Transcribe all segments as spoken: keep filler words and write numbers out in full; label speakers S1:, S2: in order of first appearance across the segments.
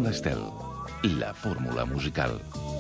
S1: Fórmula Estel, la fórmula musical.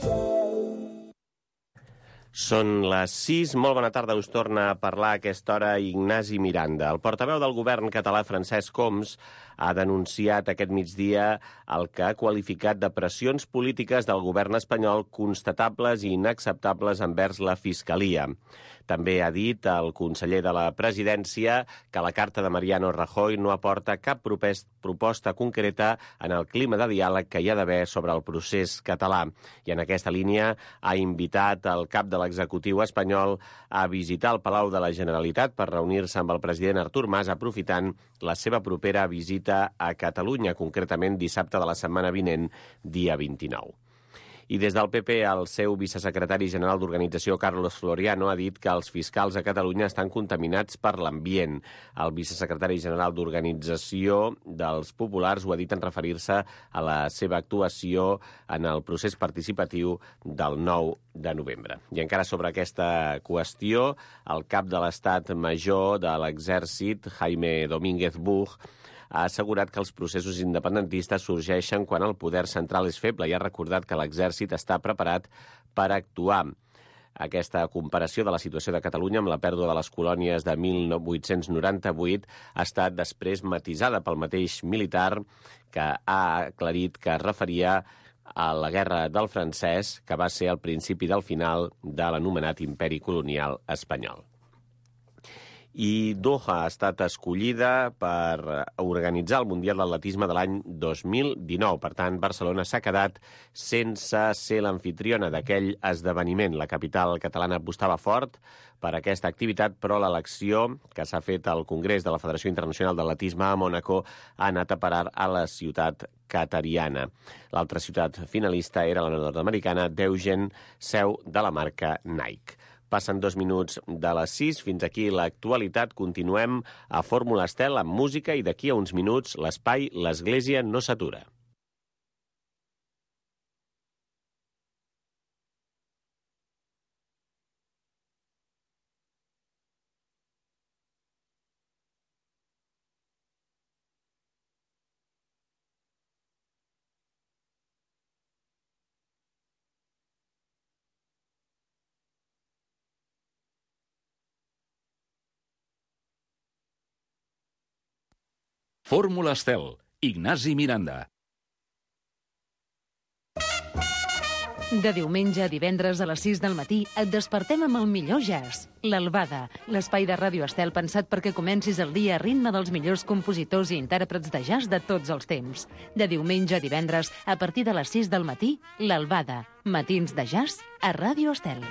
S2: Són les sis, molt bona tarda, us torna a parlar a aquesta hora Ignasi Miranda. El portaveu del govern català, Francesc Homs, ha denunciat aquest migdia el que ha qualificat de pressions polítiques del govern espanyol constatables i inacceptables envers la Fiscalia. També ha dit el conseller de la Presidència que la carta de Mariano Rajoy no aporta cap proposta concreta en el clima de diàleg que hi ha d'haver sobre el procés català. I en aquesta línia ha invitat el cap de l'executiu espanyol a visitar el Palau de la Generalitat per reunir-se amb el president Artur Mas, aprofitant la seva propera visita a Catalunya, concretament dissabte de la setmana vinent, dia vint-i-nou. I des del P P, el seu vicesecretari general d'Organització, Carlos Floriano, ha dit que els fiscals a Catalunya estan contaminats per l'ambient. El vicesecretari general d'Organització dels Populars ho ha dit en referir-se a la seva actuació en el procés participatiu del nou de novembre. I encara sobre aquesta qüestió, el cap de l'Estat Major de l'Exèrcit, Jaime Domínguez Buch, ha assegurat que els processos independentistes sorgeixen quan el poder central és feble i ha recordat que l'exèrcit està preparat per actuar. Aquesta comparació de la situació de Catalunya amb la pèrdua de les colònies de mil vuit-cents noranta-vuit ha estat després matisada pel mateix militar, que ha aclarit que es referia a la Guerra del Francès, que va ser el principi del final de l'anomenat imperi colonial espanyol. I Doha ha estat escollida per organitzar el Mundial d'Atletisme de l'any dos mil dinou. Per tant, Barcelona s'ha quedat sense ser l'amfitriona d'aquell esdeveniment. La capital catalana apostava fort per aquesta activitat, però l'elecció que s'ha fet al Congrés de la Federació Internacional d'Atletisme a Mònaco ha anat a parar a la ciutat qatariana. L'altra ciutat finalista era la nord-americana d'Eugene, seu de la marca Nike. Passen dos minuts de les sis. Fins aquí l'actualitat. Continuem a Fórmula Estel amb música i d'aquí a uns minuts l'espai L'Església no s'atura.
S1: Fórmula Estel, Ignasi Miranda.
S3: De diumenge a divendres a les sis del matí et despertem amb el millor jazz. L'Albada, l'espai de Ràdio Estel pensat perquè comencis el dia a ritme dels millors compositors i intèrprets de jazz de tots els temps. De diumenge a divendres, a partir de les sis del matí, l'Albada. Matins de jazz a Ràdio Estel.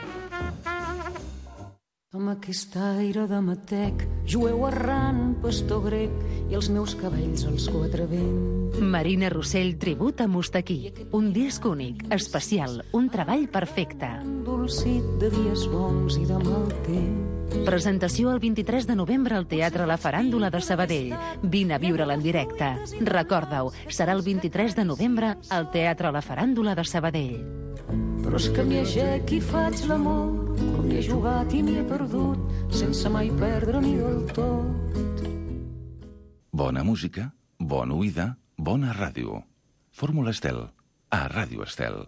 S4: Amb aquest aire de matec, jueu errant, pastor grec, i els meus cabells als quatre vents.
S3: Marina Rossell, tribut a Mustaquí. Un disc únic, especial, un treball perfecte.
S4: Endolcit de dies bons i de mal temps.
S3: Presentació el vint-i-tres de novembre al Teatre La Faràndula de Sabadell. Vine a viure'l en directe. Recorda-ho, serà el vint-i-tres de novembre al Teatre La Faràndula de Sabadell.
S4: Però és que m'hi aixec i faig l'amor, com m'hi he jugat i m'hi he perdut, sense mai perdre ni del tot.
S1: Bona música, bona oïda, bona ràdio. Fórmula Estel, a Ràdio Estel.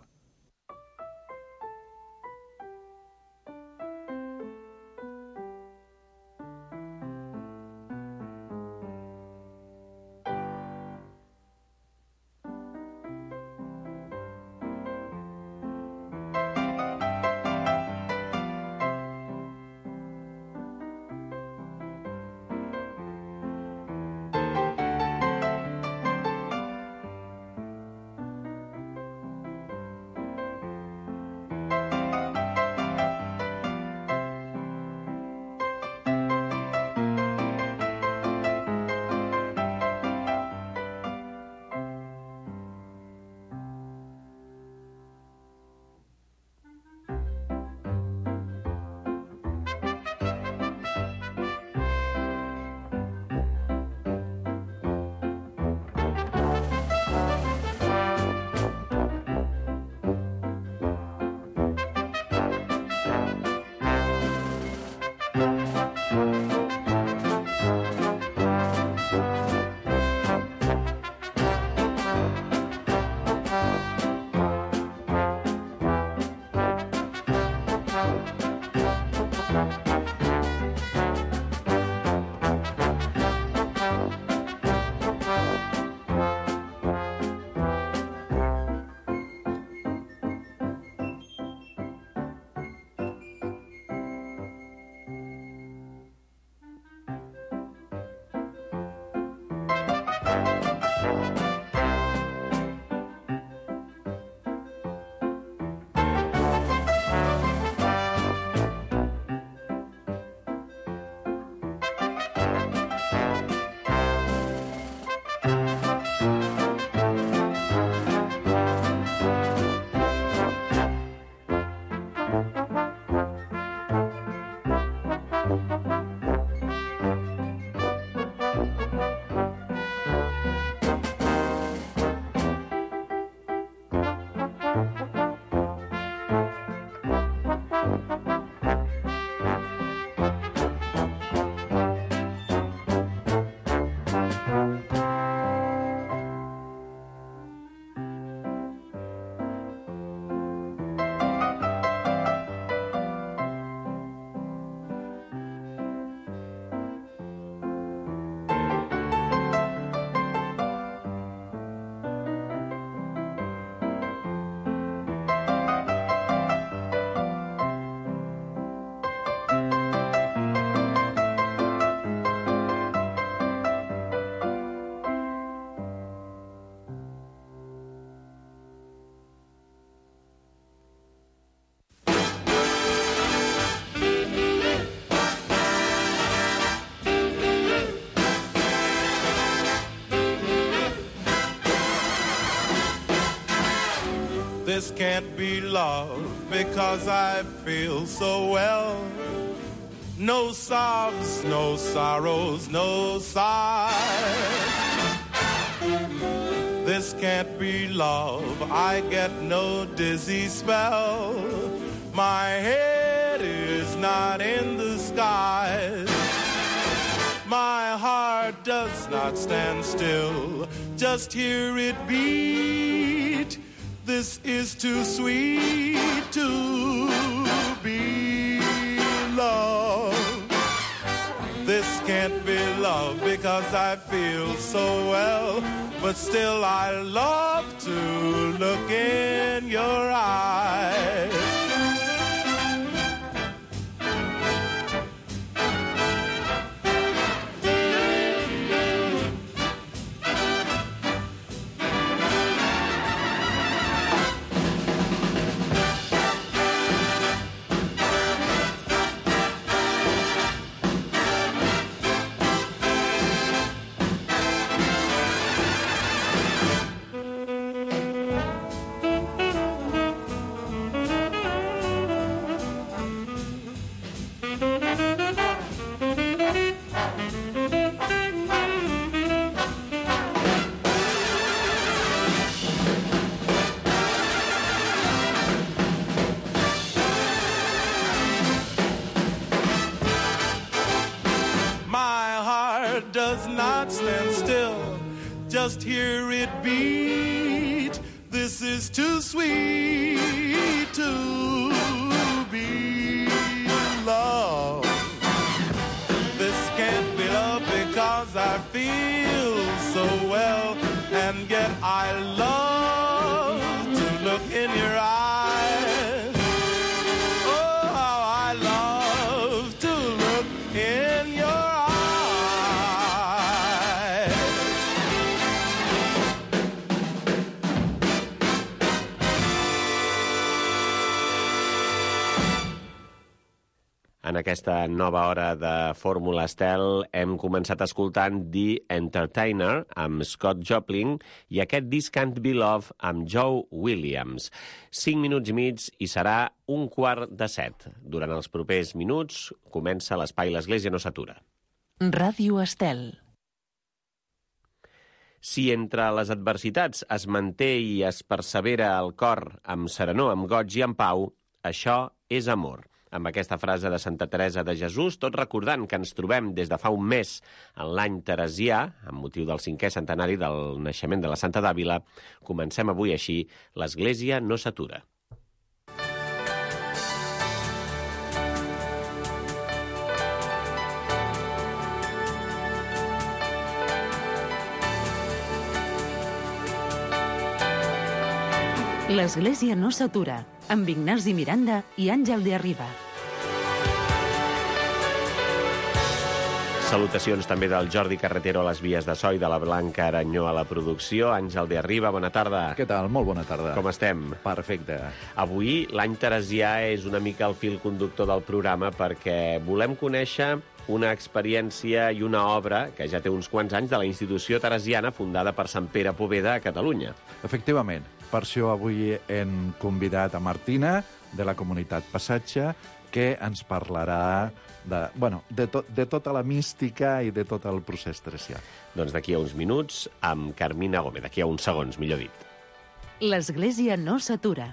S5: This can't be love because I feel so well. No sobs, no sorrows, no sighs. This can't be love, I get no dizzy spell. My head is not in the skies. My heart does not stand still, just hear it beat. This is too sweet to be love. This can't be love because I feel so well, but still I love to look in your eyes. Does not stand still, just hear it beat. This is too sweet to be love. This can't be love because I feel so well, and yet I love to look in your eyes. Oh, how I love to look in your eyes.
S2: En aquesta nova hora de Fórmula Estel hem començat escoltant The Entertainer amb Scott Joplin i aquest This Can't Be Love amb Joe Williams. Cinc minuts i mig i serà un quart de set. Durant els propers minuts comença l'espai L'Església no s'atura.
S3: Ràdio Estel.
S2: Si entre les adversitats es manté i es persevera el cor amb serenor, amb goig i amb pau, això és amor. Amb aquesta frase de Santa Teresa de Jesús, tot recordant que ens trobem des de fa un mes en l'any teresià, amb motiu del cinquè centenari del naixement de la Santa d'Àvila, comencem avui així, l'Església no s'atura.
S3: L'Església no s'atura, amb Ignasi Miranda i Àngel de Arriba.
S2: Salutacions també del Jordi Carretero a les vies de so i de la Blanca Aranyó a la producció. Àngel de Arriba, bona tarda.
S6: Què tal? Molt bona tarda.
S2: Com estem?
S6: Perfecte.
S2: Avui l'any teresià és una mica el fil conductor del programa perquè volem conèixer una experiència i una obra que ja té uns quants anys de la institució teresiana fundada per Sant Pere Poveda a Catalunya.
S6: Efectivament. Per això avui hem convidat a Martina, de la comunitat Passatge, que ens parlarà de, bueno, de, to, de tota la mística i de tot el procés teresià.
S2: Doncs d'aquí a uns minuts amb Carmina Gómez, d'aquí a uns segons, millor dit.
S3: L'Església no s'atura.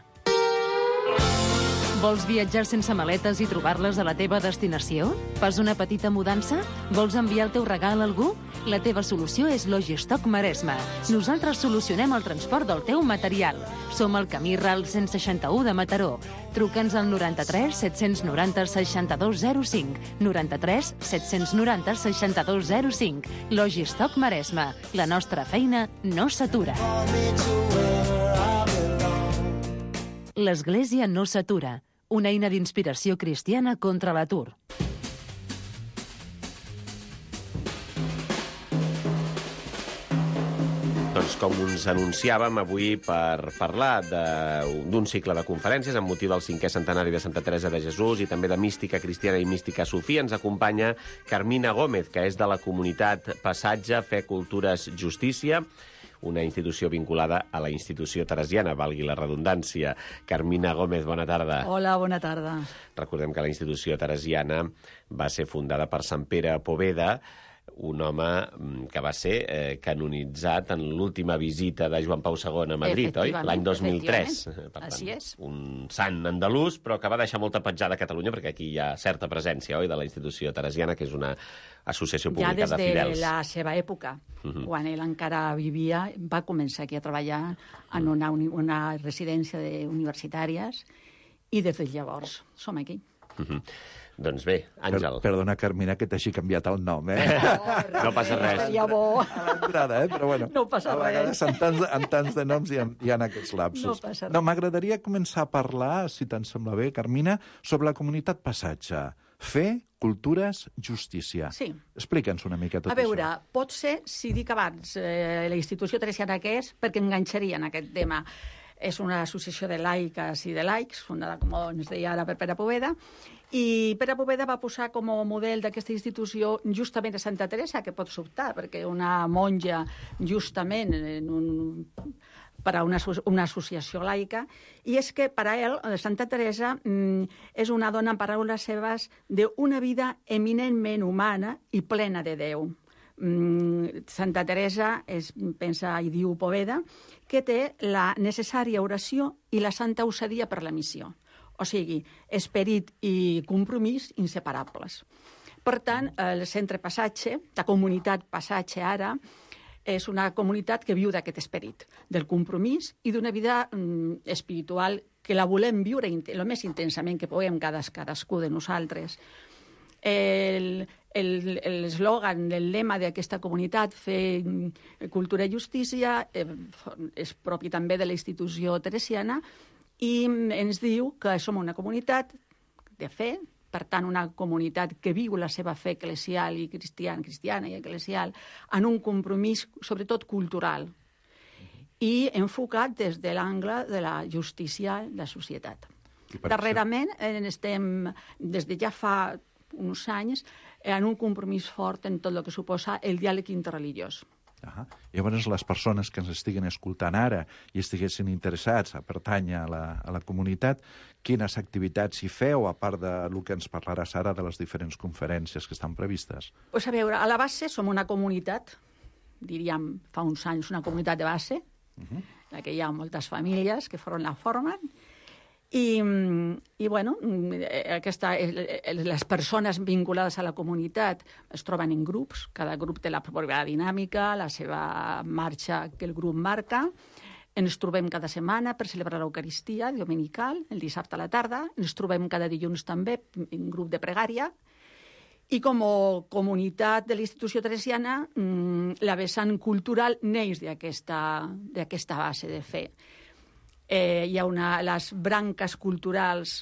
S3: Vols viatjar sense maletes i trobar-les a la teva destinació? Fas una petita mudança? Vols enviar el teu regal a algú? La teva solució és Logistock Maresme. Nosaltres solucionem el transport del teu material. Som al camí Ral cent seixanta-u de Mataró. Truca'ns al noranta-tres set noranta seixanta-dos zero cinc. noranta-tres set noranta seixanta-dos zero cinc. Logistock Maresme. La nostra feina no s'atura. L'Església no s'atura. Una eina d'inspiració cristiana contra l'atur.
S2: Doncs com us anunciàvem avui per parlar d'un cicle de conferències amb motiu del cinquè centenari de Santa Teresa de Jesús i també de mística cristiana i mística sufí, ens acompanya Carmina Gómez, que és de la comunitat Passatge, Fe, Cultures, Justícia, una institució vinculada a la institució teresiana, valgui la redundància. Carmina Gómez, bona tarda.
S7: Hola, bona tarda.
S2: Recordem que la institució teresiana va ser fundada per Sant Pere Poveda, un home que va ser eh, canonitzat en l'última visita de Joan Pau segon a Madrid, oi? L'any dos mil tres. Per tant,
S7: Així és.
S2: Un sant andalús, però que va deixar molta petjada a Catalunya, perquè aquí hi ha certa presència, oi?, de la institució teresiana, que és una associació pública de fidels.
S7: Ja des de la seva època, uh -huh. quan ell encara vivia, va començar aquí a treballar en una, una residència de universitàries, i des de llavors som aquí.
S2: Uh -huh. Doncs bé, Àngel.
S6: Per, perdona, Carmina, que t'hagi canviat el nom, eh?
S2: No, no passa res.
S7: Estaria bo.
S6: A l'entrada, eh? Però bueno,
S7: no passa
S6: a vegades
S7: res.
S6: en tants, en tants de noms hi ha, hi ha aquests lapsos.
S7: No passa res.
S6: No, m'agradaria començar a parlar, si te'n sembla bé, Carmina, sobre la comunitat Passatge. Fe, cultures, justícia.
S7: Sí.
S6: Explica'ns una mica tot
S7: això. A veure,
S6: això.
S7: pot ser, si dic abans eh, la institució teresiana que és, perquè enganxaria en aquest tema. És una associació de laiques i de laics, fundada, com ens deia ara, per Pere Poveda, i Pere Poveda va posar com a model d'aquesta institució justament a Santa Teresa, que pot sobtar, perquè una monja justament en un, per a una, una associació laica, i és que per a ell, Santa Teresa, mm, és una dona, en paraules seves, d'una vida eminentment humana i plena de Déu. Santa Teresa es, pensa i diu Poveda que té la necessària oració i la santa osadia per la missió. O sigui, esperit i compromís inseparables. Per tant, el centre Passatge, la comunitat Passatge ara, és una comunitat que viu d'aquest esperit, del compromís i d'una vida mm, espiritual que la volem viure el més intensament que puguem cades, cadascú de nosaltres. El... L'eslògan, el lema d'aquesta comunitat, fer cultura i justícia, eh, és propi també de la institució teresiana, i ens diu que som una comunitat de fe, per tant, una comunitat que viu la seva fe eclesial i cristiana, cristiana i eclesial, en un compromís, sobretot cultural, i enfocat des de l'angle de la justícia de la societat. Darrerament, estem, des de ja fa uns anys, en un compromís fort en tot el que suposa el diàleg interreligiós.
S6: Ah, llavors, les persones que ens estiguin escoltant ara i estiguessin interessats a pertànyer a la, a la comunitat, quines activitats hi feu, a part del que ens parlaràs ara de les diferents conferències que estan previstes?
S7: Pues a veure, a la base som una comunitat, diríem fa uns anys una comunitat de base, uh-huh. en què hi ha moltes famílies que la formen, I, i bueno, aquesta, les persones vinculades a la comunitat es troben en grups, cada grup té la pròpia dinàmica, la seva marxa que el grup marca, ens trobem cada setmana per celebrar l'Eucaristia dominical, el dissabte a la tarda, ens trobem cada dilluns també en grup de pregària, i com a comunitat de la institució teresiana, la vessant cultural neix d'aquesta d'aquesta base de fe. Eh, hi ha una, les branques culturals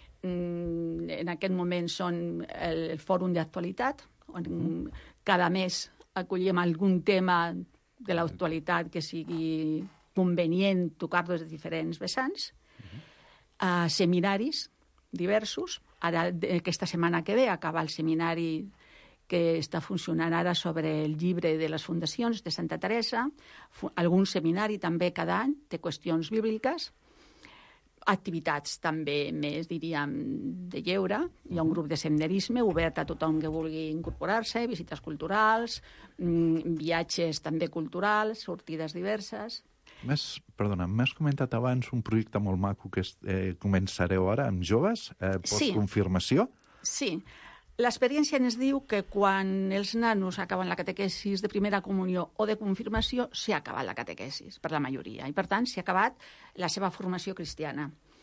S7: mm, en aquest moment són el, el Fòrum d'actualitat, on mm. cada mes acollim algun tema de l'actualitat que sigui convenient tocar des de diferents vessants, mm-hmm. uh, seminaris diversos. Ara, aquesta setmana que ve, acaba el seminari que està funcionant ara sobre el llibre de les fundacions de Santa Teresa, algun seminari també cada any de qüestions bíbliques, activitats també més, diríem, de lleure. Hi ha un grup de senderisme obert a tothom que vulgui incorporar-se, visites culturals, viatges també culturals, sortides diverses.
S6: Més, perdona, m'has comentat abans un projecte molt maco que eh, començareu ara amb joves, eh, postconfirmació?
S7: Sí, sí. L'experiència ens diu que quan els nanos acaben la catequesis de primera comunió o de confirmació, s'ha acabat la catequesis, per la majoria, i per tant s'ha acabat la seva formació cristiana.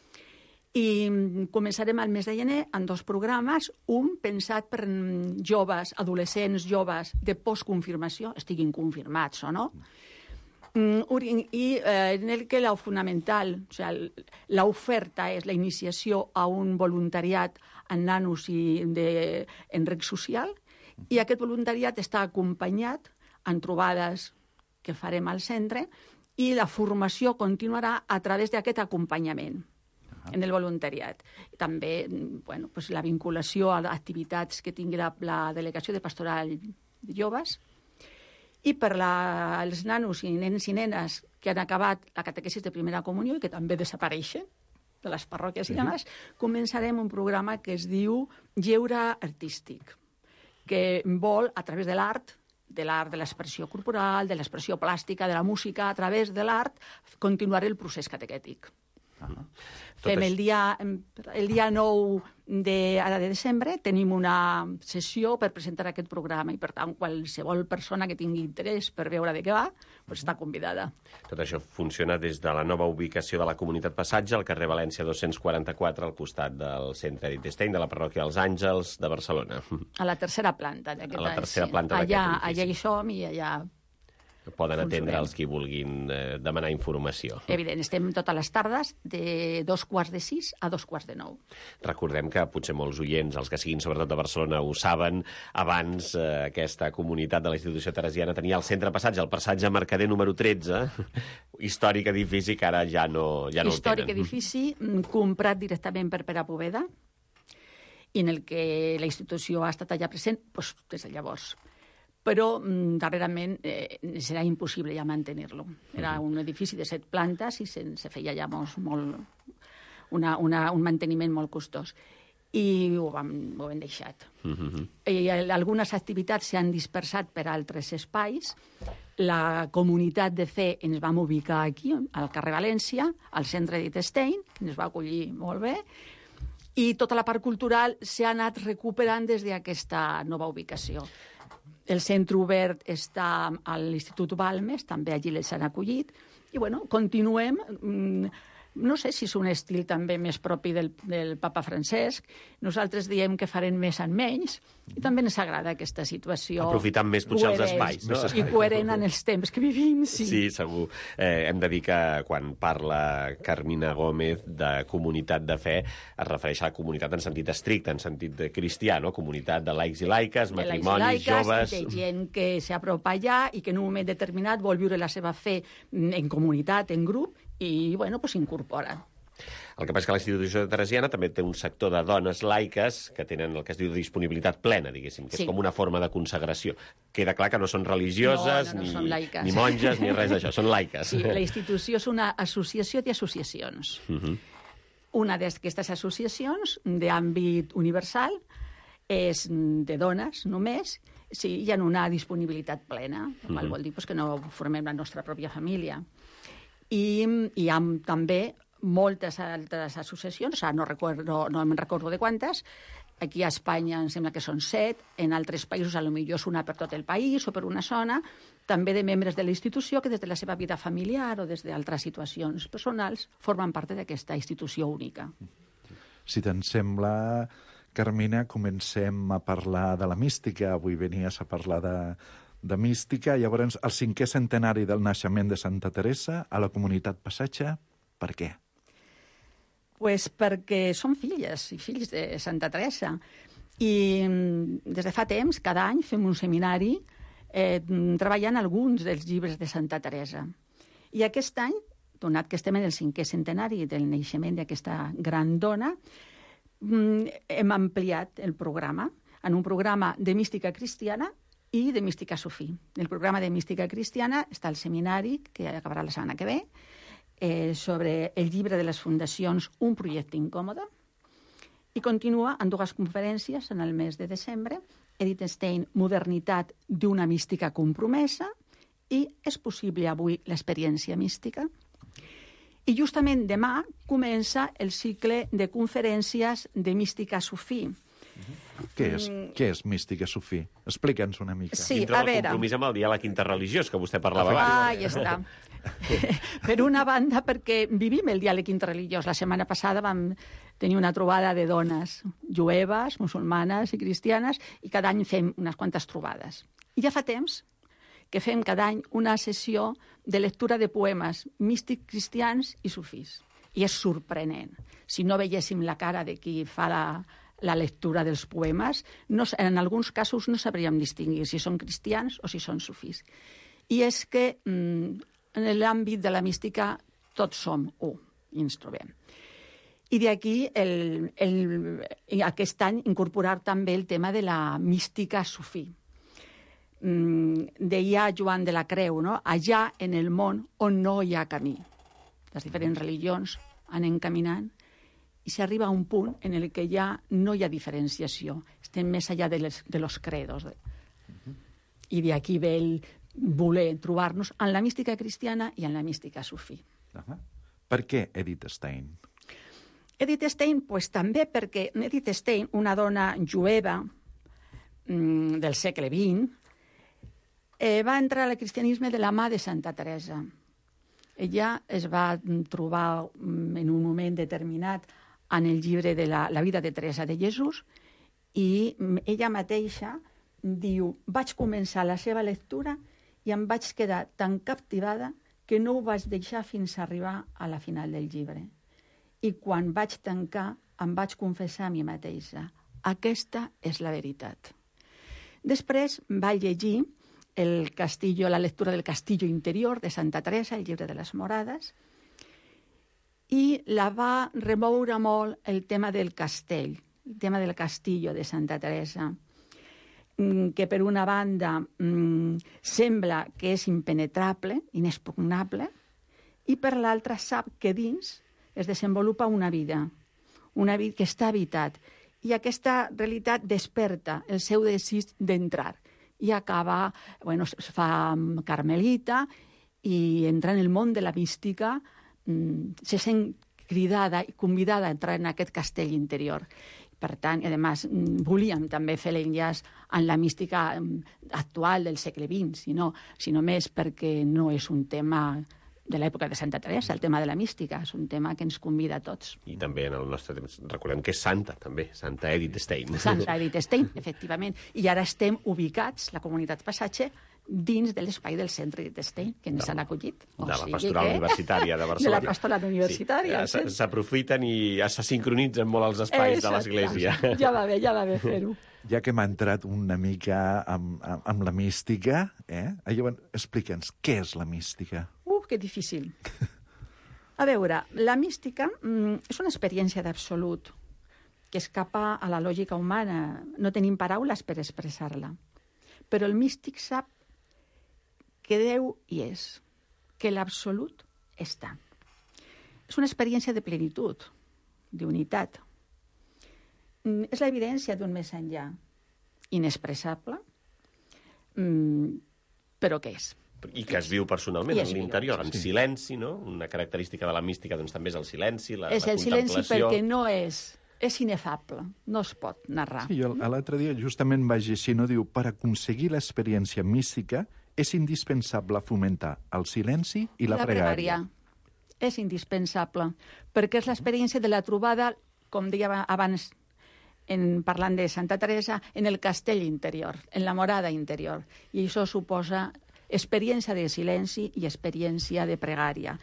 S7: I començarem al mes de gener amb dos programes, un pensat per joves, adolescents, joves de postconfirmació, estiguin confirmats o no, i eh, en el que la fonamental, o sigui, l'oferta és la iniciació a un voluntariat en nanos i de, en rec social, i aquest voluntariat està acompanyat en trobades que farem al centre, i la formació continuarà a través d'aquest acompanyament en el voluntariat. També bueno, pues la vinculació a activitats que tingui la, la Delegació de Pastoral de Joves, i per la, els nanos i nens i nenes que han acabat la catequesis de primera comunió i que també desapareixen de les parròquies i demás, començarem un programa que es diu Lleure Artístic, que vol, a través de l'art, de l'art de l'expressió corporal, de l'expressió plàstica, de la música, a través de l'art, continuar el procés catequètic. Uh-huh. Fem el dia, el dia nou de, ara de desembre tenim una sessió per presentar aquest programa i, per tant, qualsevol persona que tingui interès per veure de què va, pues està convidada.
S2: Tot això funciona des de la nova ubicació de la Comunitat Passatge, al carrer València dos-cents quaranta-quatre, al costat del centre Edith Stein, de la parròquia dels Àngels de Barcelona.
S7: A la tercera planta d'aquest
S2: A la tercera planta
S7: d'aquest
S2: edifici.
S7: Allà hi som i allà...
S2: Poden atendre els qui vulguin eh, demanar informació.
S7: Evident, estem totes les tardes de dos quarts de sis a dos quarts de nou.
S2: Recordem que potser molts oients, els que siguin sobretot de Barcelona, ho saben. Abans eh, aquesta comunitat de la institució teresiana tenia el centre Passatge, el passatge Mercader número tretze, històric edifici que ara ja no, ja no
S7: històric
S2: el tenen.
S7: Edifici comprat directament per Pere Poveda i en el que la institució ha estat allà present doncs, des de llavors. Però darrerament eh, serà impossible ja mantenir-lo. Era un edifici de set plantes i se, se feia ja molt, molt una, una, un manteniment molt costós. I ho vam, ho hem deixat. Uh-huh. I algunes activitats s'han dispersat per altres espais. La comunitat de fe ens vam ubicar aquí, al carrer València, al centre Edith Stein, ens va acollir molt bé, i tota la part cultural s'ha anat recuperant des d'aquesta nova ubicació. El centre obert està a l'Institut Balmes, també allí les han acollit. I, bueno, continuem. No sé si és un estil també més propi del, del papa Francesc. Nosaltres diem que farem més amb menys i també ens agrada aquesta situació.
S2: Aprofitant més potser els espais, no?
S7: I coherent en els temps que vivim, sí.
S2: Sí, segur. Eh, hem de dir que quan parla Carmina Gómez de comunitat de fe es refereix a la comunitat en sentit estricte, en sentit cristià, no? Comunitat de laics i laiques, matrimonis, joves...
S7: De gent que s'apropa allà i que en un moment determinat vol viure la seva fe en comunitat, en grup, i, bueno, pues s'incorporen.
S2: El que passa és que la institució teresiana també té un sector de dones laiques que tenen el que es diu disponibilitat plena, diguéssim, que
S7: sí.
S2: és com una forma de consagració. Queda clar que no són religioses,
S7: no, no, no
S2: ni,
S7: són laiques.
S2: ni monges, ni res d'això, són laiques.
S7: Sí, la institució és una associació d'associacions. Uh-huh. Una d'aquestes associacions d'àmbit universal és de dones només, sí, hi ha una disponibilitat plena, el qual uh-huh. vol dir pues, que no formem la nostra pròpia família. I hi ha també moltes altres associacions, o sigui, no, recordo, no em recordo de quantes. Aquí a Espanya em sembla que són set, en altres països potser és una per tot el país o per una zona, també de membres de la institució que des de la seva vida familiar o des d'altres situacions personals formen part d'aquesta institució única.
S6: Si te'n sembla, Carmina, comencem a parlar de la mística. Avui venies a parlar de... de mística. Llavors, el cinquè centenari del naixement de Santa Teresa a la comunitat Passatge, per què?
S7: Pues perquè som filles i fills de Santa Teresa. I des de fa temps, cada any, fem un seminari eh, treballant alguns dels llibres de Santa Teresa. I aquest any, donat que estem en el cinquè centenari del naixement d'aquesta gran dona, hem ampliat el programa en un programa de mística cristiana i de mística sufí. En el programa de mística cristiana està el seminari, que acabarà la setmana que ve, eh, sobre el llibre de les fundacions Un projecte incòmode, i continua en dues conferències en el mes de desembre, Edith Stein, Modernitat d'una mística compromesa, i És possible avui l'experiència mística. I justament demà comença el cicle de conferències de mística sufí.
S6: Què és, què és mística sufí? Explica'ns una mica.
S7: Sí,
S2: Dintre
S7: a
S2: del
S7: veure...
S2: compromís amb el diàleg interreligiós, que vostè parlava abans.
S7: Ah, ja està. Per una banda, perquè vivim el diàleg interreligiós. La setmana passada vam tenir una trobada de dones jueves, musulmanes i cristianes, i cada any fem unes quantes trobades. I ja fa temps que fem cada any una sessió de lectura de poemes místics cristians i sufís. I és sorprenent. Si no veiéssim la cara de qui fa la, la lectura dels poemes, no, en alguns casos no sabríem distingir si són cristians o si són sufís. I és que mm, en l'àmbit de la mística tots som u, i ens trobem. I d'aquí el, el, aquest any incorporar també el tema de la mística sufí. Mm, deia Joan de la Creu, no? Allà en el món on no hi ha camí. Les diferents religions anem caminant i s'arriba a un punt en el que ja no hi ha diferenciació. Estem més allà de, les, de los credos. Uh-huh. I d'aquí ve el voler trobar-nos en la mística cristiana i en la mística sufí.
S6: Uh-huh. Per què Edith Stein?
S7: Edith Stein, pues, també perquè Edith Stein, una dona jueva mm, del segle vint, eh, va entrar al cristianisme de la mà de Santa Teresa. Ella es va trobar mm, en un moment determinat en el llibre de la, la vida de Teresa de Jesús i ella mateixa diu, vaig començar la seva lectura i em vaig quedar tan captivada que no ho vaig deixar fins a arribar a la final del llibre. I quan vaig tancar em vaig confessar a mi mateixa, aquesta és la veritat. Després va llegir el castillo, la lectura del Castillo Interior de Santa Teresa, el llibre de les Morades, i la va remoure molt el tema del castell, el tema del castillo de Santa Teresa, que per una banda mmm, sembla que és impenetrable, inexpugnable, i per l'altra sap que dins es desenvolupa una vida, una vida que està habitat, i aquesta realitat desperta el seu desig d'entrar, i acaba, bueno, es fa carmelita, i entra en el món de la mística, mmm, se sent cridada i convidada a entrar en aquest castell interior. Per tant, i a més, volíem també fer l'enllaç en la mística actual del segle vint, sinó, sinó més perquè no és un tema de l'època de Santa Teresa, el tema de la mística, és un tema que ens convida a tots.
S2: I també en el nostre temps, recordem que és santa, també, Santa Edith Stein.
S7: Santa Edith Stein, efectivament. I ara estem ubicats, la comunitat Passatge, dins de l'espai del centre Edith Stein, que ens han acollit.
S2: De la pastoral universitària de Barcelona.
S7: De la pastoral universitària.
S2: Sí. S'aprofiten i se sincronitzen molt els espais de l'Església.
S7: Ja va bé, ja va bé fer-ho.
S6: Ja que hem entrat una mica amb, amb, amb la mística, eh? Llavors, explica'ns, què és la mística?
S7: Uh, que difícil. A veure, la mística mm, és una experiència d'absolut que escapa a la lògica humana. No tenim paraules per expressar-la. Però el místic sap que Déu hi és, que l'absolut està. És una experiència de plenitud, d'unitat. Mm, és l'evidència d'un més enllà, inexpressable, mm, però què és?
S2: I que es viu personalment, en l'interior, en
S6: sí.
S2: silenci, no? Una característica de la mística doncs, també és el silenci, la,
S7: és
S2: la
S7: el silenci
S2: contemplació.
S7: perquè no és... És inefable, no es pot narrar.
S6: Sí, jo l'altre dia justament vaig llegir, no? Diu, per aconseguir l'experiència mística és indispensable fomentar el silenci i la,
S7: la pregària. pregària. És indispensable, perquè és l'experiència de la trobada, com deia abans, en, parlant de Santa Teresa, en el castell interior, en la morada interior. I això suposa experiència de silenci i experiència de pregària.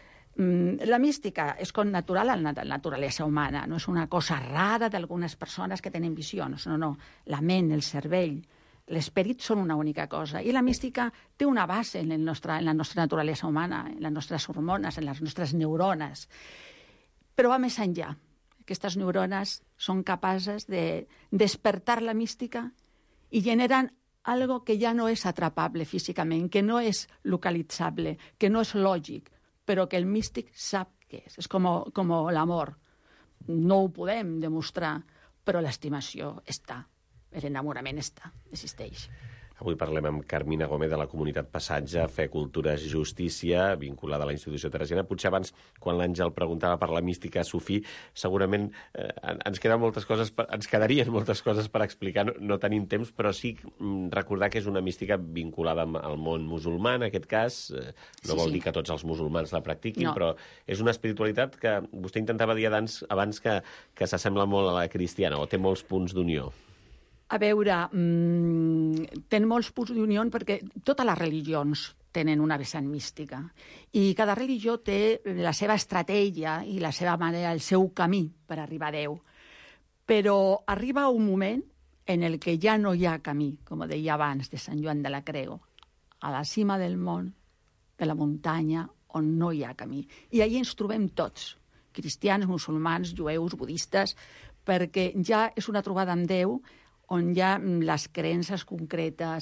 S7: La mística és com natural a la naturalesa humana, no és una cosa rara d'algunes persones que tenen visions, no, no. La ment, el cervell, l'esperit són una única cosa. I la mística té una base en, el nostre, en la nostra naturalesa humana, en les nostres hormones, en les nostres neurones. Però va més enllà. Aquestes neurones són capaces de despertar la mística i generen algo que ja no és atrapable físicament, que no és localitzable, que no és lògic, però que el místic sap què és. És com, com l'amor. No ho podem demostrar, però l'estimació està. L'enamorament està, existeix.
S2: Avui parlem amb Carmina Gómez de la comunitat Passatge, Fe, Cultura, Justícia, vinculada a la institució teresiana. Potser abans, quan l'Àngel preguntava per la mística sufí, segurament eh, ens queden moltes coses, per, ens quedarien moltes coses per explicar, no, no tenim temps, però sí recordar que és una mística vinculada al món musulmà, en aquest cas. Eh, no sí, vol sí. dir que tots els musulmans la practiquin, no. Però és una espiritualitat que vostè intentava dir abans, abans que, que s'assembla molt a la cristiana, o té molts punts d'unió.
S7: A veure, mmm, tenen molts punts d'unió perquè totes les religions tenen una vessant mística i cada religió té la seva estratègia i la seva manera, el seu camí per arribar a Déu. Però arriba un moment en el que ja no hi ha camí, com deia abans, de Sant Joan de la Creu, a la cima del món, de la muntanya, on no hi ha camí. I allà ens trobem tots, cristians, musulmans, jueus, budistes, perquè ja és una trobada amb Déu on hi ha les creences concretes,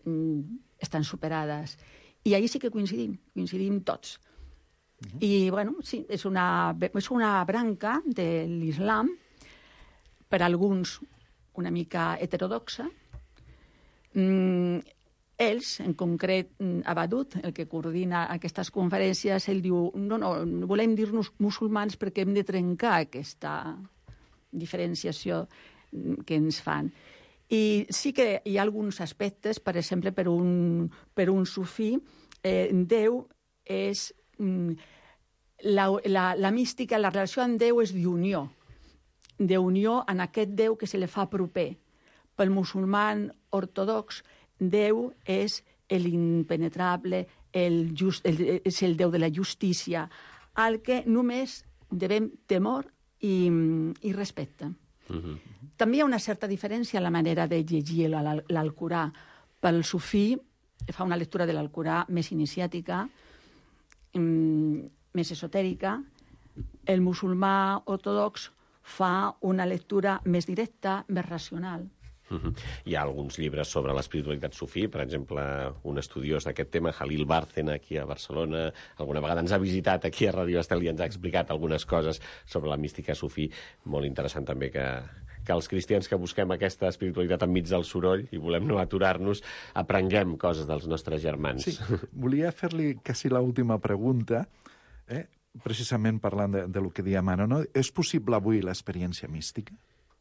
S7: mm, estan superades. I ahir sí que coincidim, coincidim tots. Uh-huh. I, bueno, sí, és una, és una branca de l'islam, per alguns una mica heterodoxa. Mm, ells, en concret, Abadut, el que coordina aquestes conferències, ell diu, no, no, volem dir-nos musulmans perquè hem de trencar aquesta diferenciació que ens fan. I sí que hi ha alguns aspectes, per exemple, per un, per un sufí, eh, Déu és... Mm, la, la, la mística, la relació amb Déu és d'unió, d'unió en aquest Déu que se li fa proper. Pel musulman ortodox, Déu és l'impenetrable, el just, el, és el Déu de la justícia, al que només devem temor i, i respecte. Uh-huh. També hi ha una certa diferència en la manera de llegir l'Alcorà. Pel sufí fa una lectura de l'Alcorà més iniciàtica, més esotèrica. El musulmà ortodox fa una lectura més directa, més racional.
S2: Uh-huh. Hi ha alguns llibres sobre l'espiritualitat sufí, per exemple, un estudiós d'aquest tema, Jalil Bárcena, aquí a Barcelona, alguna vegada ens ha visitat aquí a Ràdio Estel i ens ha explicat algunes coses sobre la mística sufí. Molt interessant també que, que els cristians que busquem aquesta espiritualitat enmig del soroll i volem no aturar-nos, aprenguem coses dels nostres germans.
S6: Sí, volia fer-li quasi l'última pregunta, eh? precisament parlant de, de lo que deia Mano, no? És possible avui l'experiència mística?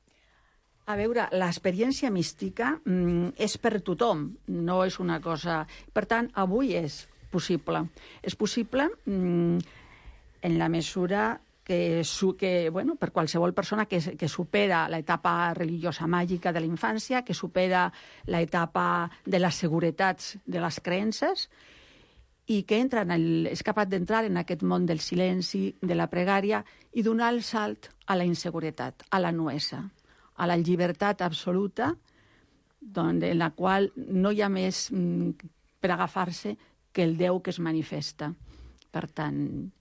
S7: A veure, l'experiència mística mm, és per tothom, no és una cosa... Per tant, avui és possible. És possible mm, en la mesura que, su, que bueno, per qualsevol persona que, que supera l'etapa religiosa màgica de la infància, que supera l'etapa de les seguretats de les creences i que entra en el, és capaç d'entrar en aquest món del silenci, de la pregària i donar el salt a la inseguretat, a la nuesa, a la llibertat absoluta, en la qual no hi ha més mm, per agafar-se que el Déu que es manifesta. Per tant,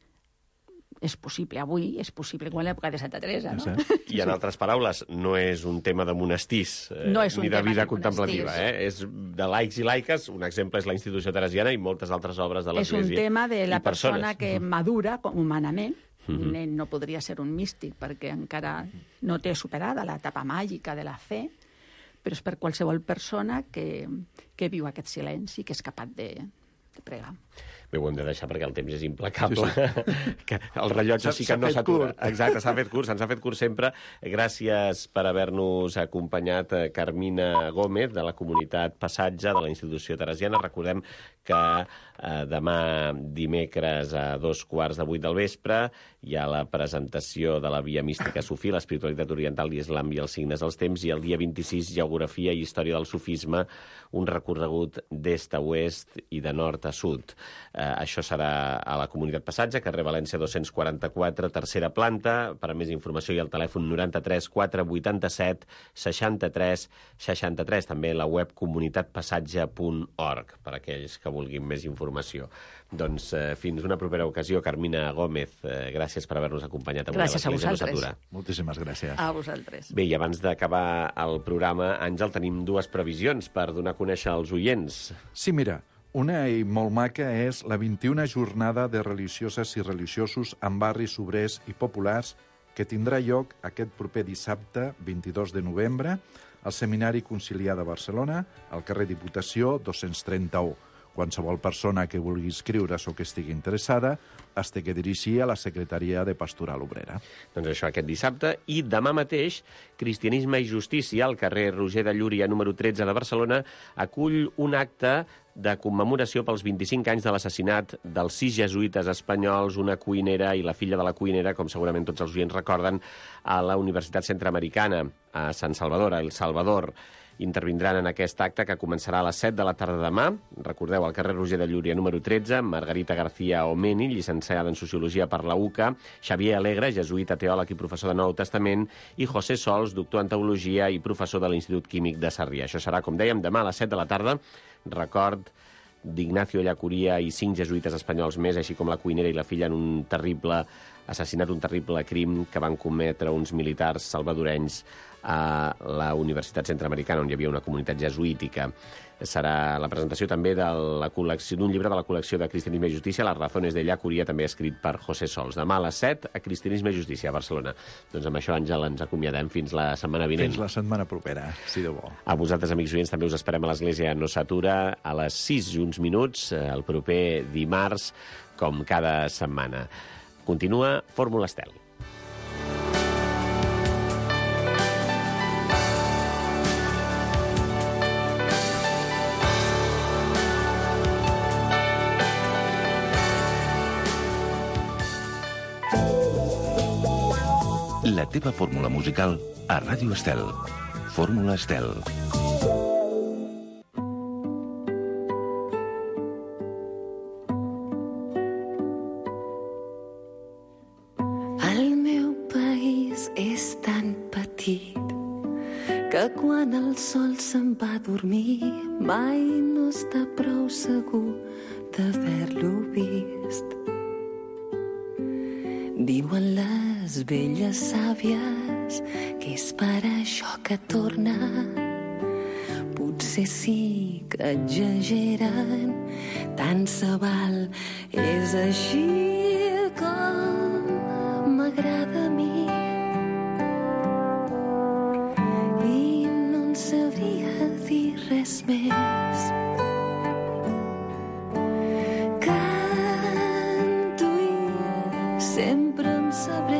S7: és possible avui, és possible en l'època de Santa Teresa, no?
S2: I en altres paraules, no és un tema de monestirs, eh,
S7: no és un
S2: ni de vida
S7: de
S2: contemplativa, eh? És de laics i laiques, un exemple és la institució teresiana i moltes altres obres de l'Església.
S7: És un tema de la persona
S2: persones.
S7: que madura humanament.
S2: Uh-huh.
S7: Un nen no podria ser un místic perquè encara no té superada l'etapa màgica de la fe, però és per qualsevol persona que, que viu aquest silenci, que és capaç de, de pregar.
S2: Bé, ho hem de deixar perquè el temps és implacable. Sí, sí. Que el rellotge sí que no s'atura. Exacte, s'ha fet curt, se'ns ha fet curt sempre. Gràcies per haver-nos acompanyat, Carmina Gómez, de la comunitat Passatge de la institució teresiana. Recordem que eh, demà dimecres a dos quarts de vuit del vespre hi ha la presentació de la Via Mística Sufí, l'espiritualitat oriental i islam i els signes dels temps, i el dia vint-i-sis, geografia i història del sufisme, un recorregut d'est a oest i de nord a sud. Eh, això serà a la comunitat Passatge, carrer València dos-cents quaranta-quatre, tercera planta. Per a més informació hi ha el telèfon noranta-tres quatre vuitanta-set seixanta-tres seixanta-tres, també la web comunitat passatge punt org, per a aquells que vulguin més informació. Doncs eh, fins una propera ocasió, Carmina Gómez, eh, gràcies per haver-nos acompanyat avui.
S7: Gràcies
S2: a
S7: a vosaltres.
S6: Moltíssimes gràcies.
S7: A vosaltres.
S2: Bé, i abans d'acabar el programa, Àngel, tenim dues previsions per donar a conèixer als oients.
S6: Sí, mira, una i molt maca és la vint-i-una jornada de religioses i religiosos en barris obrers i populars que tindrà lloc aquest proper dissabte, vint-i-dos de novembre, al Seminari Conciliar de Barcelona, al carrer Diputació dos-cents trenta-u. Qualsevol persona que vulgui inscriure's o que estigui interessada es té que dirigir a la Secretaria de Pastoral Obrera.
S2: Doncs això, aquest dissabte. I demà mateix, Cristianisme i Justícia, al carrer Roger de Llúria, número tretze de Barcelona, acull un acte de commemoració pels vint-i-cinc anys de l'assassinat dels sis jesuïtes espanyols, una cuinera i la filla de la cuinera, com segurament tots els oients recorden, a la Universitat Centreamericana, a San Salvador, a El Salvador. Intervindran en aquest acte que començarà a les set de la tarda demà. Recordeu, al carrer Roger de Llúria, número tretze, Margarita García Omeni, llicenciada en Sociologia per la U C A, Xavier Alegre, jesuïta, teòleg i professor de Nou Testament, i José Sols, doctor en Teologia i professor de l'Institut Químic de Sarrià. Això serà, com dèiem, demà a les set de la tarda. Record d'Ignacio Llacuria i cinc jesuïtes espanyols més, així com la cuinera i la filla en un terrible assassinat, un terrible crim que van cometre uns militars salvadorenys a la Universitat Centroamericana, on hi havia una comunitat jesuítica. Serà la presentació també de la col·lecció d'un llibre de la col·lecció de Cristianisme i Justícia, Las razones de Llacuria, també escrit per José Sols. Demà a les set, a Cristianisme i Justícia, a Barcelona. Doncs amb això, Àngel, ens acomiadem fins la setmana vinent.
S6: Fins la setmana propera, si de bo.
S2: A vosaltres, amics oients, també us esperem a l'Església No s'atura a les sis i uns minuts, el proper dimarts, com cada setmana. Continua Fórmula Estel.
S1: La teva fórmula musical a Ràdio Estel. Fórmula Estel.
S4: El meu país és tan petit que quan el sol se'n va a dormir mai no està prou segur d'haver-lo vist. Diuen les velles sàvies que és per això que torna. Potser sí que exageren, tant se val. És així com m'agrada a mi. I no en sabria dir res més. Canto i sempre em sabré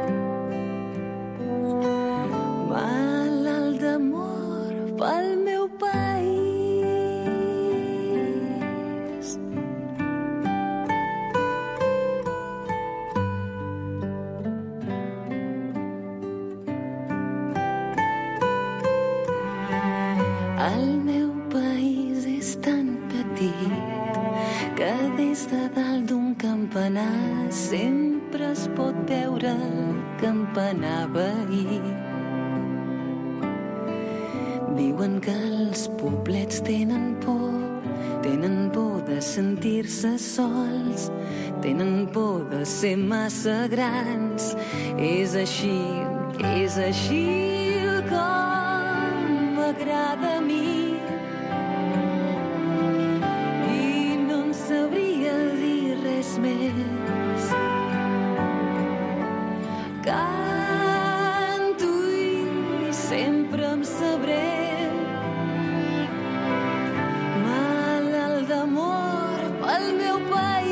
S4: malalt d'amor pel meu país. El meu país és tan petit que des de dalt d'un campanar sempre es pot veure el campanar veí. Diuen que els poblets tenen por, tenen por de sentir-se sols, tenen por de ser massa grans. És així, és així com m'agrada a mi. I no en sabria dir res més. Canto i sempre em sabré malalt d'amor pel meu país.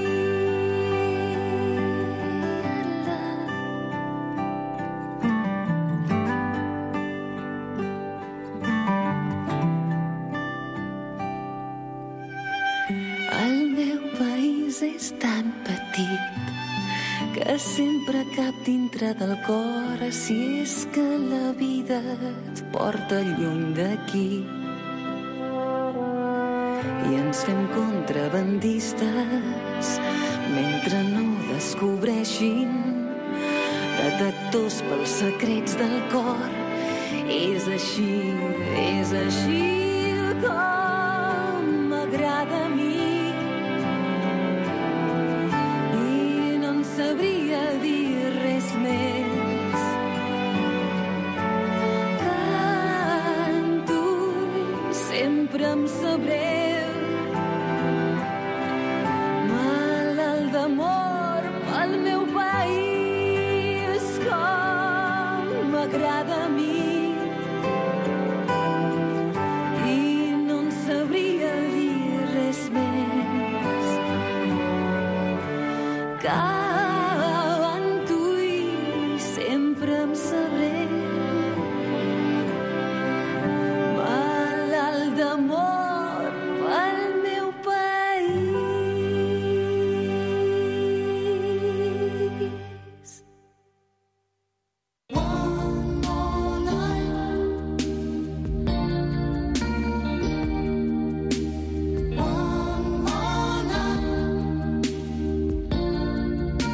S4: El meu país és tan petit que sempre cap dintre del cor, si és que la vida et porta lluny d'aquí. I ens fem contrabandistes mentre no descobreixin detectors pels secrets del cor. És així, és així com m'agrada a mi. I no en sabria dir res més. Canto i sempre em sabré malalt d'amor pel meu país, com m'agrada a mi. I no en sabria dir res més. Canto i sempre em sabré malalt d'amor pel meu país. One more night, one more night.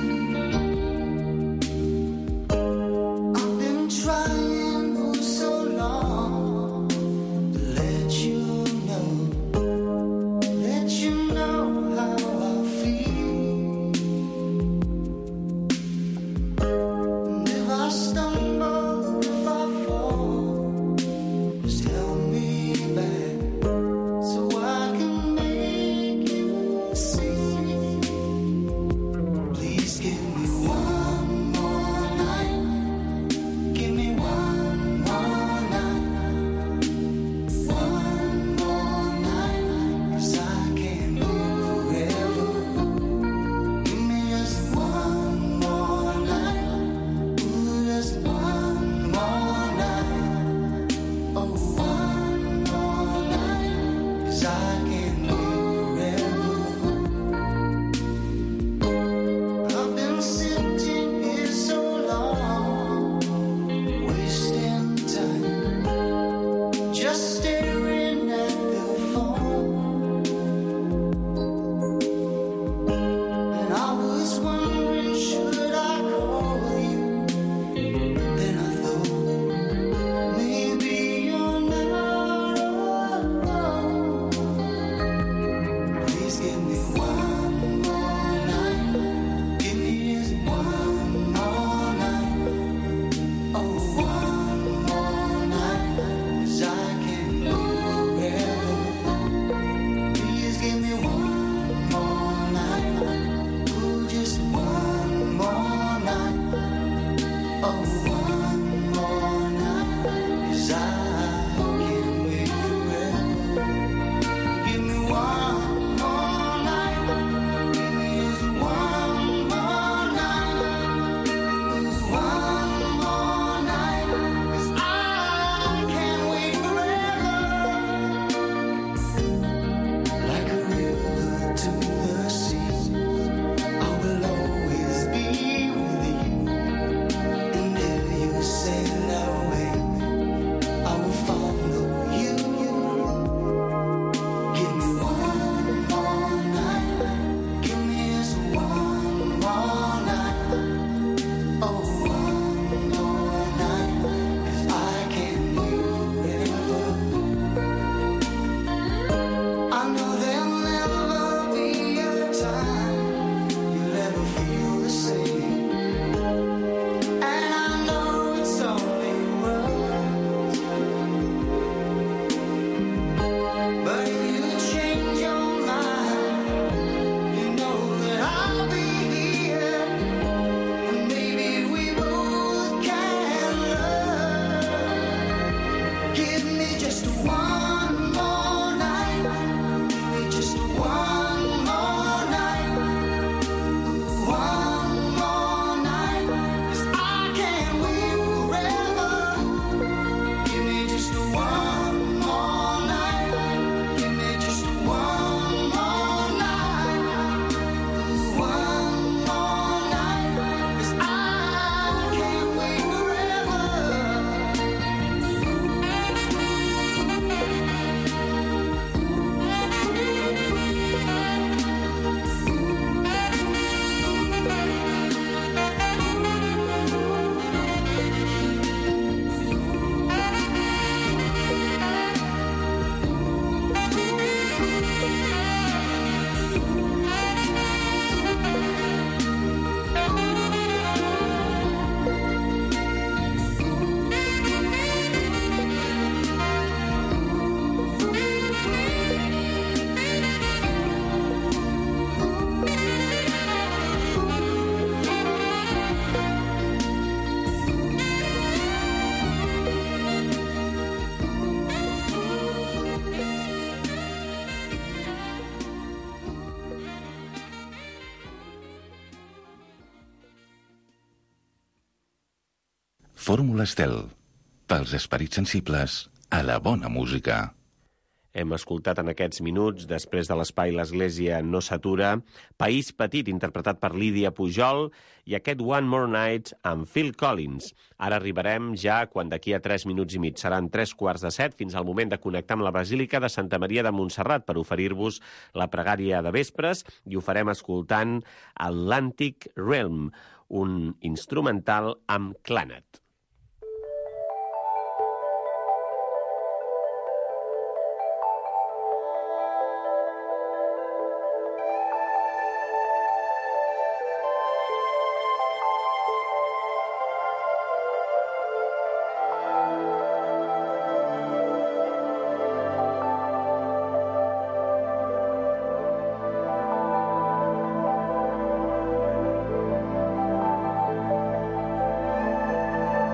S1: Fórmula Estel, pels esperits sensibles a la bona música.
S2: Hem escoltat en aquests minuts, després de l'espai L'Església no s'atura, País Petit, interpretat per Lídia Pujol, i aquest One More Night amb Phil Collins. Ara arribarem ja quan d'aquí a tres minuts i mig seran tres quarts de set, fins al moment de connectar amb la Basílica de Santa Maria de Montserrat per oferir-vos la pregària de vespres, i ho farem escoltant Atlantic Realm, un instrumental amb clanet.
S8: Thank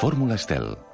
S1: Fórmula Estel,